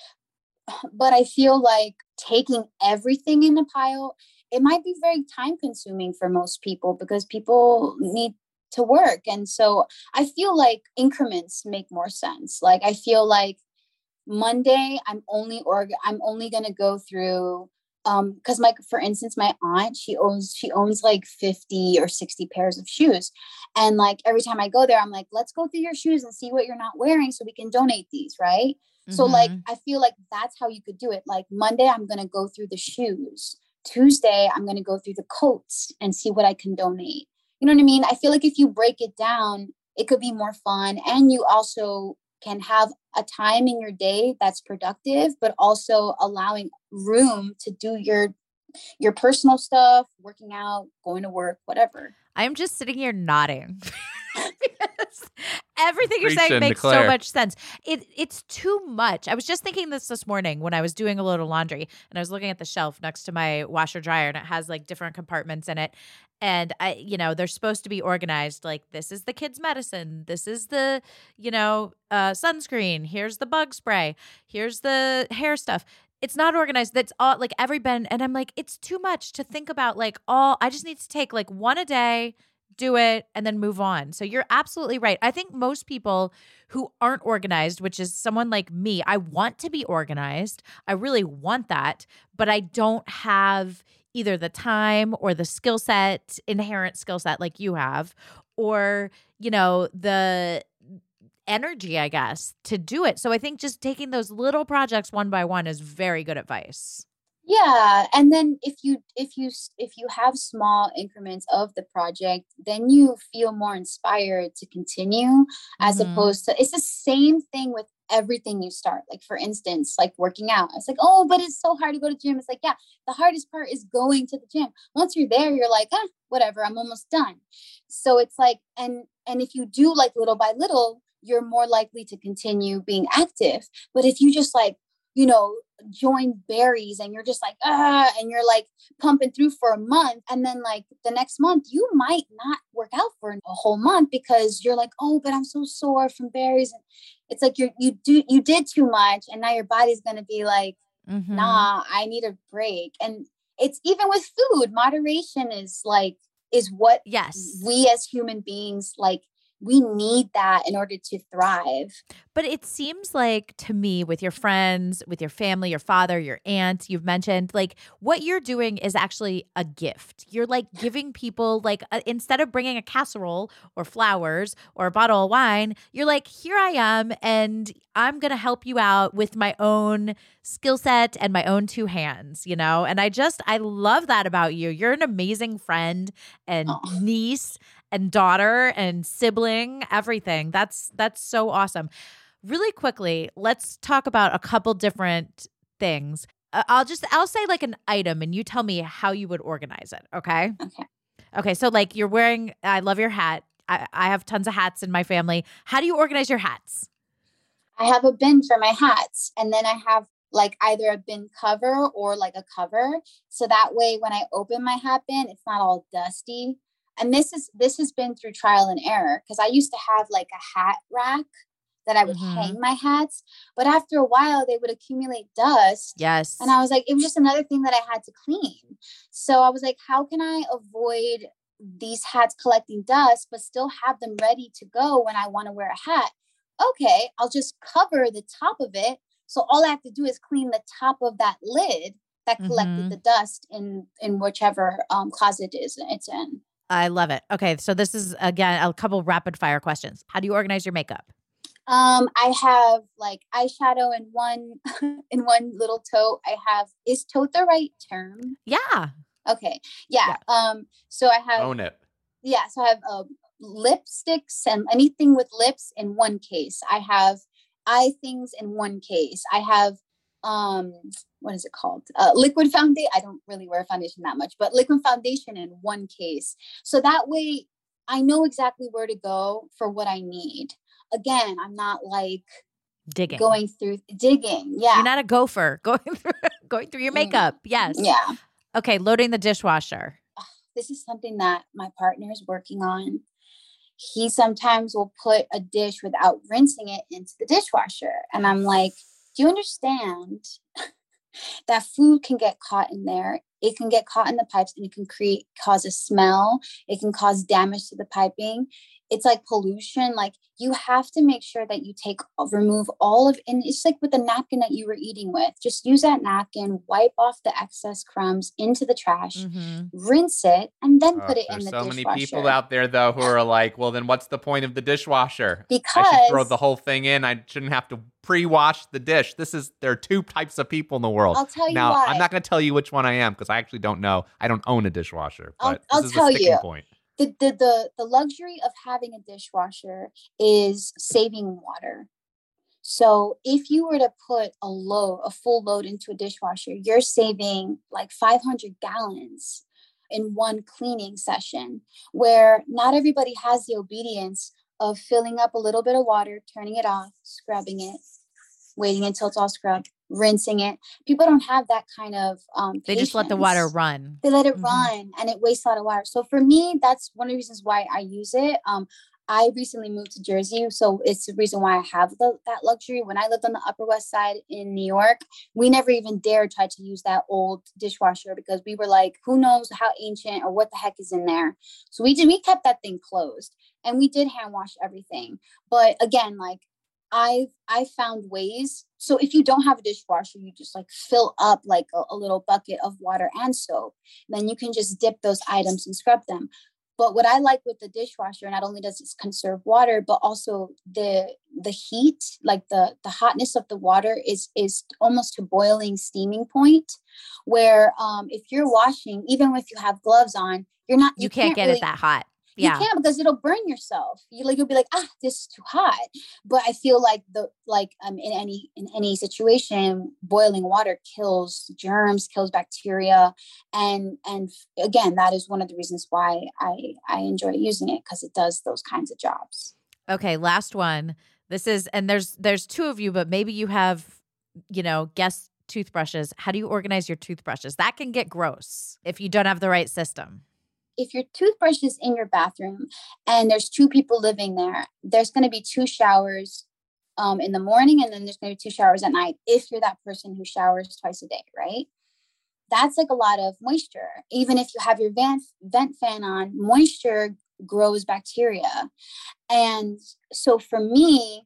But I feel like taking everything in a pile, it might be very time consuming for most people because people need to work. And so I feel like increments make more sense. Like, I feel like Monday, I'm only org- I'm only going to go through Um, because like, for instance, my aunt, she owns, she owns like fifty or sixty pairs of shoes. And like, every time I go there, I'm like, let's go through your shoes and see what you're not wearing so we can donate these. Right. Mm-hmm. So like, I feel like that's how you could do it. Like Monday, I'm going to go through the shoes. Tuesday, I'm going to go through the coats and see what I can donate. You know what I mean? I feel like if you break it down, it could be more fun. And you also can have a time in your day that's productive, but also allowing room to do your your personal stuff, working out, going to work, whatever. I'm just sitting here nodding. Everything you're Preaching, saying makes Claire. so much sense. It it's too much. I was just thinking this this morning when I was doing a load of laundry, and I was looking at the shelf next to my washer dryer, and it has like different compartments in it. And I, you know, they're supposed to be organized. Like, this is the kids' medicine. This is the, you know, uh, sunscreen. Here's the bug spray. Here's the hair stuff. It's not organized. That's all, like every bin. And I'm like, it's too much to think about. Like, all I just need to take like one a day, do it, and then move on. So you're absolutely right. I think most people who aren't organized, which is someone like me, I want to be organized. I really want that, but I don't have either the time or the skill set, inherent skill set like you have, or, you know, the energy, I guess, to do it. So I think just taking those little projects one by one is very good advice. Yeah. And then if you, if you, if you have small increments of the project, then you feel more inspired to continue as mm-hmm. opposed to, it's the same thing with everything you start. Like, for instance, like working out. It's like, oh, but it's so hard to go to the gym. It's like, yeah, the hardest part is going to the gym. Once you're there, you're like, ah, whatever, I'm almost done. So it's like, and, and if you do like little by little, you're more likely to continue being active. But if you just like, you know, join berries and you're just like, ah, and you're like pumping through for a month. And then like the next month, you might not work out for a whole month because you're like, oh, but I'm so sore from berries. And it's like, you you do, you did too much. And now your body's going to be like, mm-hmm. nah, I need a break. And it's even with food, moderation is like, is what yes. we as human beings, like, we need that in order to thrive. But it seems like to me, with your friends, with your family, your father, your aunt, you've mentioned, like what you're doing is actually a gift. You're like giving people, like a, instead of bringing a casserole or flowers or a bottle of wine, you're like, here I am, and I'm going to help you out with my own skill set and my own two hands, you know? And I just, I love that about you. You're an amazing friend and oh. niece and daughter and sibling, everything. That's that's so awesome. Really quickly, let's talk about a couple different things. Uh, I'll just, I'll say like an item and you tell me how you would organize it. Okay. Okay. Okay. So like you're wearing, I love your hat. I, I have tons of hats in my family. How do you organize your hats? I have a bin for my hats, and then I have like either a bin cover or like a cover. So that way when I open my hat bin, it's not all dusty. And this is, this has been through trial and error, because I used to have like a hat rack that I would Mhm. hang my hats. But after a while, they would accumulate dust. Yes. And I was like, it was just another thing that I had to clean. So I was like, how can I avoid these hats collecting dust, but still have them ready to go when I want to wear a hat? Okay, I'll just cover the top of it. So all I have to do is clean the top of that lid that collected Mhm. the dust in, in whichever um, closet it is it's in. I love it. Okay. So this is, again, a couple rapid fire questions. How do you organize your makeup? Um, I have like eyeshadow in one in one little tote. I have, is tote the right term? Yeah. Okay. Yeah. Um, so I have Own it. yeah, so I have uh, lipsticks and anything with lips in one case. I have eye things in one case. I have um what is it called? Uh, liquid foundation. I don't really wear foundation that much, but liquid foundation in one case. So that way I know exactly where to go for what I need. Again, I'm not like Digging. going through digging. Yeah. You're not a gopher going through going through your makeup. Yes. Yeah. Okay. Loading the dishwasher. This is something that my partner is working on. He sometimes will put a dish without rinsing it into the dishwasher. And I'm like, do you understand that food can get caught in there? It can get caught in the pipes and it can create, cause a smell. It can cause damage to the piping. It's like pollution. Like you have to make sure that you take, remove all of, and it's like with the napkin that you were eating with, just use that napkin, wipe off the excess crumbs into the trash, Mhm. rinse it, and then Uh, put it in there's the so dishwasher. many people out there though who are like, well, then what's the point of the dishwasher? Because I should throw the whole thing in. I shouldn't have to pre-wash the dish. This is, there are two types of people in the world. I'll tell you now, why. I'm not going to tell you which one I am because I actually don't know. I don't own a dishwasher, I'll- but I'll this is tell a sticking you. point. The, the the the luxury of having a dishwasher is saving water. So if you were to put a load, a full load into a dishwasher, you're saving like five hundred gallons in one cleaning session, where not everybody has the obedience of filling up a little bit of water, turning it off, scrubbing it, waiting until it's all scrubbed, rinsing it. People don't have that kind of um They just let the water patience. run. They let it Mhm. run and it wastes a lot of water. So for me, that's one of the reasons why I use it. Um, I recently moved to Jersey, so it's the reason why I have the, that luxury. When I lived on the Upper West Side in New York, we never even dared try to use that old dishwasher because we were like, who knows how ancient or what the heck is in there. So we did, we kept that thing closed and we did hand wash everything. But again, like I've I found ways. So if you don't have a dishwasher, you just like fill up like a, a little bucket of water and soap. Then you can just dip those items and scrub them. But what I like with the dishwasher, not only does it conserve water, but also the the heat, like the the hotness of the water is is almost to boiling, steaming point. Where um, if you're washing, even if you have gloves on, you're not You, you, can't, get really, it that hot. You Yeah. can't because it'll burn yourself. You like you'll be like, ah, this is too hot. But I feel like the like um in any in any situation, boiling water kills germs, kills bacteria, and and again, that is one of the reasons why I I enjoy using it because it does those kinds of jobs. Okay, last one. This is, and there's there's two of you, but maybe you have, you know, guest toothbrushes. How do you organize your toothbrushes? That can get gross if you don't have the right system. If your toothbrush is in your bathroom and there's two people living there, there's going to be two showers um, in the morning, and then there's going to be two showers at night if you're that person who showers twice a day, right? That's like a lot of moisture. Even if you have your vent, vent fan on, moisture grows bacteria. And so for me,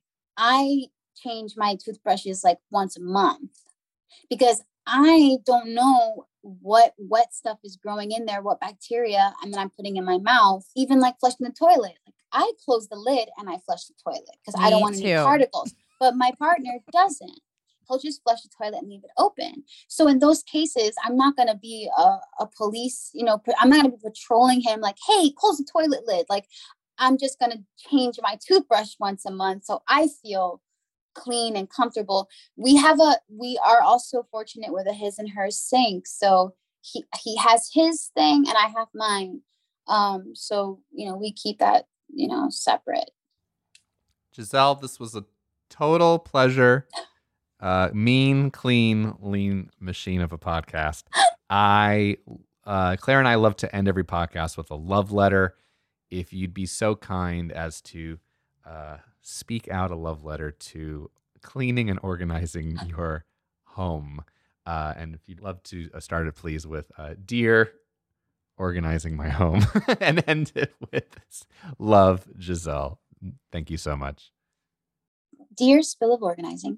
I change my toothbrushes like once a month because I don't know what wet stuff is growing in there, what bacteria, and then I'm putting in my mouth, even like flushing the toilet. Like I close the lid and I flush the toilet because I don't Me want any too. particles, but my partner doesn't. He'll just flush the toilet and leave it open. So in those cases, I'm not going to be a, a police, you know, I'm not going to be patrolling him like, hey, close the toilet lid. Like I'm just going to change my toothbrush once a month. So I feel clean and comfortable. We have a, we are also fortunate with a his and hers sink. So he, he has his thing and I have mine. Um, so, you know, we keep that, you know, separate. Giselle, this was a total pleasure. Uh, mean, clean, lean machine of a podcast. I, uh, Claire and I love to end every podcast with a love letter. If you'd be so kind as to uh, speak out a love letter to cleaning and organizing your home. Uh, and if you'd love to uh, start it, please, with uh, Dear Organizing My Home and end it with Love, Giselle. Thank you so much. Dear Spill of Organizing,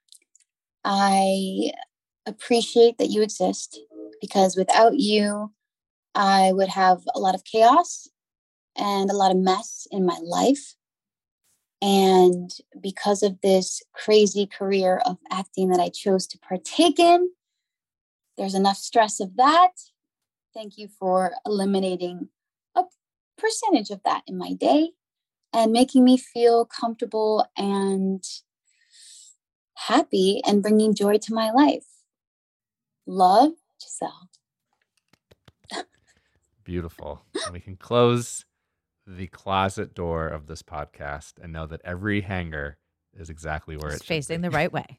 I appreciate that you exist because without you, I would have a lot of chaos and a lot of mess in my life. And because of this crazy career of acting that I chose to partake in, there's enough stress of that. Thank you for eliminating a percentage of that in my day and making me feel comfortable and happy and bringing joy to my life. Love, Giselle. Beautiful. And we can close the closet door of this podcast and know that every hanger is exactly where It's it's facing the right way.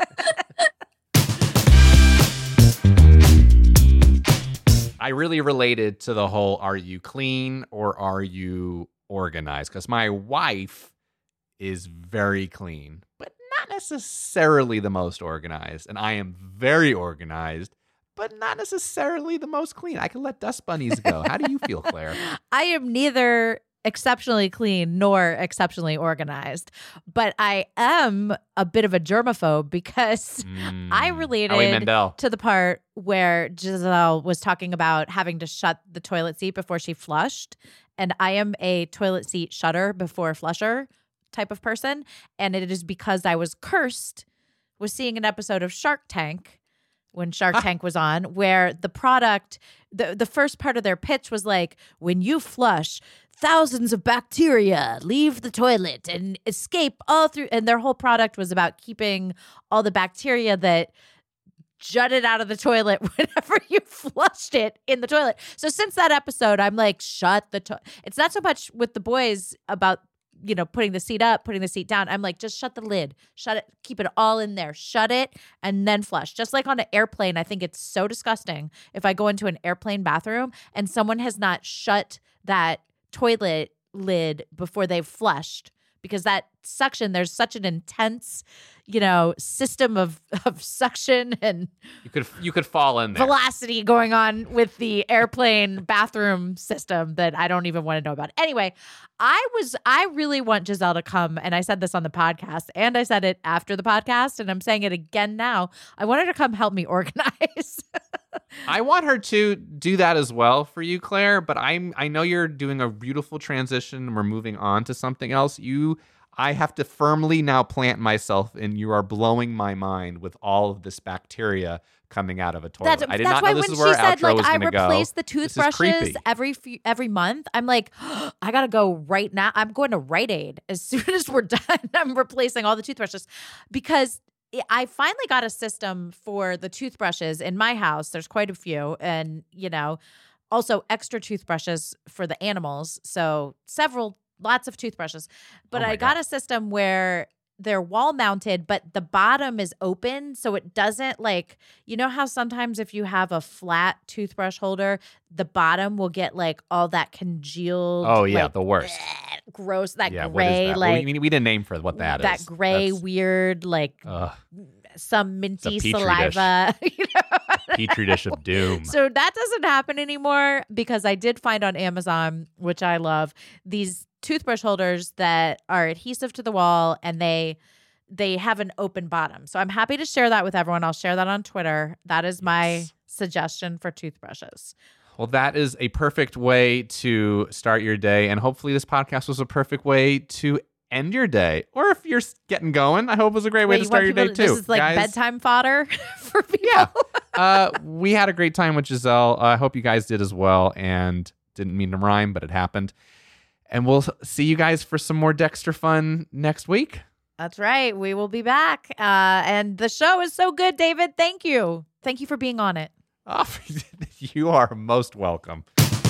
I really related to the whole, are you clean or are you organized? Because my wife is very clean, but not necessarily the most organized. And I am very organized, but not necessarily the most clean. I can let dust bunnies go. How do you feel, Claire? I am neither exceptionally clean nor exceptionally organized, but I am a bit of a germaphobe because Mm, I Howie related Mandel. to the part where Giselle was talking about having to shut the toilet seat before she flushed. And I am a toilet seat shutter before flusher type of person. And it is because I was cursed with seeing an episode of Shark Tank when Shark Tank was on, where the product, the, the first part of their pitch was like, when you flush, thousands of bacteria leave the toilet and escape all through. And their whole product was about keeping all the bacteria that jutted out of the toilet whenever you flushed it in the toilet. So since that episode, I'm like, shut the toilet. It's not so much with the boys about, you know, putting the seat up, putting the seat down. I'm like, just shut the lid, shut it, keep it all in there, shut it, and then flush. Just like on an airplane, I think it's so disgusting if I go into an airplane bathroom and someone has not shut that toilet lid before they've flushed, because that suction, there's such an intense, you know, system of, of suction and You could you could fall in there. velocity going on with the airplane bathroom system that I don't even want to know about. Anyway, I was I really want Giselle to come, and I said this on the podcast and I said it after the podcast and I'm saying it again now. I want her to come help me organize. I want her to do that as well for you, Claire, but I'm I know you're doing a beautiful transition and we're moving on to something else. You I have to firmly now plant myself in you are blowing my mind with all of this bacteria coming out of a toilet. That's, I did that's not why know this when is she where said, outro like, was I going to go. replace the This is toothbrushes creepy. every few, every month, I'm like, oh, I got to go right now. I'm going to Rite Aid. As soon as we're done, I'm replacing all the toothbrushes because I finally got a system for the toothbrushes in my house. There's quite a few. And, you know, also extra toothbrushes for the animals. So several, lots of toothbrushes. But Oh my I got God. a system where they're wall mounted, but the bottom is open. So it doesn't like, you know how sometimes if you have a flat toothbrush holder, the bottom will get like all that congealed. Oh, yeah, like, the worst. bleh, gross, that yeah, what is gray, that? like we, we need a name for what that is. that gray, That's- weird, like Ugh, some minty petri dish. saliva. you know? petri dish of doom. So that doesn't happen anymore because I did find on Amazon, which I love, these toothbrush holders that are adhesive to the wall and they they have an open bottom. So I'm happy to share that with everyone. I'll share that on Twitter. That is my Yes. suggestion for toothbrushes. Well, that is a perfect way to start your day. And hopefully this podcast was a perfect way to end your day. Or if you're getting going, I hope it was a great way Wait, to you start your want day people too. to- This is like Guys, bedtime fodder for people. Yeah. uh, we had a great time with Giselle. I hope you guys did as well. And didn't mean to rhyme, but it happened. And we'll see you guys for some more Dexter fun next week. That's right. We will be back. Uh, and the show is so good, David. Thank you. Thank you for being on it. Oh, you are most welcome.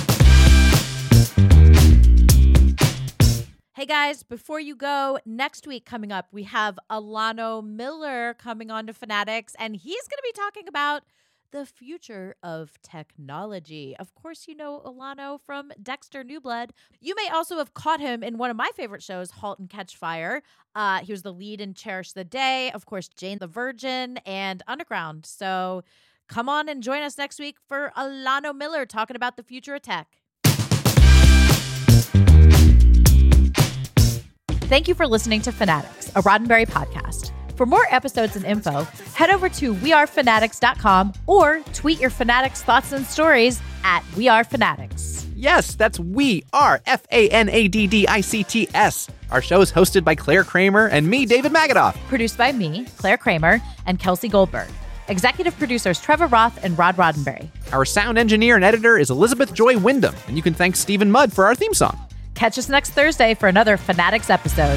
Hey guys, before you go, next week coming up, we have Alano Miller coming on to Fanatics, and he's going to be talking about the future of technology. Of course, you know Alano from Dexter New Blood. You may also have caught him in one of my favorite shows, Halt and Catch Fire. Uh, he was the lead in Cherish the Day, of course, Jane the Virgin, and Underground. So come on and join us next week for Alano Miller talking about the future of tech. Thank you for listening to Fanatics, a Roddenberry podcast. For more episodes and info, head over to we are fanatics dot com or tweet your Fanatics thoughts and stories at wearefanatics. Yes, that's We Are, F A N A D D I C T S. Our show is hosted by Claire Kramer and me, David Magadoff. Produced by me, Claire Kramer, and Kelsey Goldberg. Executive producers Trevor Roth and Rod Roddenberry. Our sound engineer and editor is Elizabeth Joy Wyndham, and you can thank Stephen Mudd for our theme song. Catch us next Thursday for another Fanatics episode.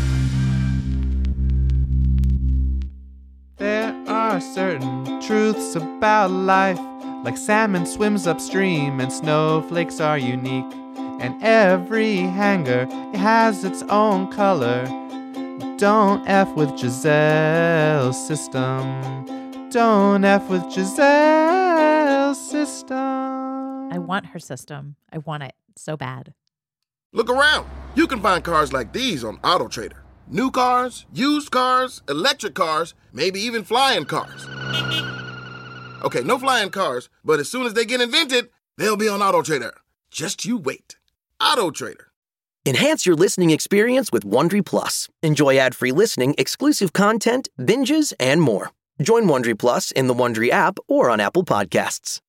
There are certain truths about life, like salmon swims upstream and snowflakes are unique. And every hanger has its own color. Don't F with Giselle's system. Don't F with Giselle's system. I want her system. I want it so bad. Look around. You can find cars like these on AutoTrader. New cars, used cars, electric cars, maybe even flying cars. Okay, no flying cars, but as soon as they get invented, they'll be on AutoTrader. Just you wait. AutoTrader. Enhance your listening experience with Wondery Plus. Enjoy ad-free listening, exclusive content, binges, and more. Join Wondery Plus in the Wondery app or on Apple Podcasts.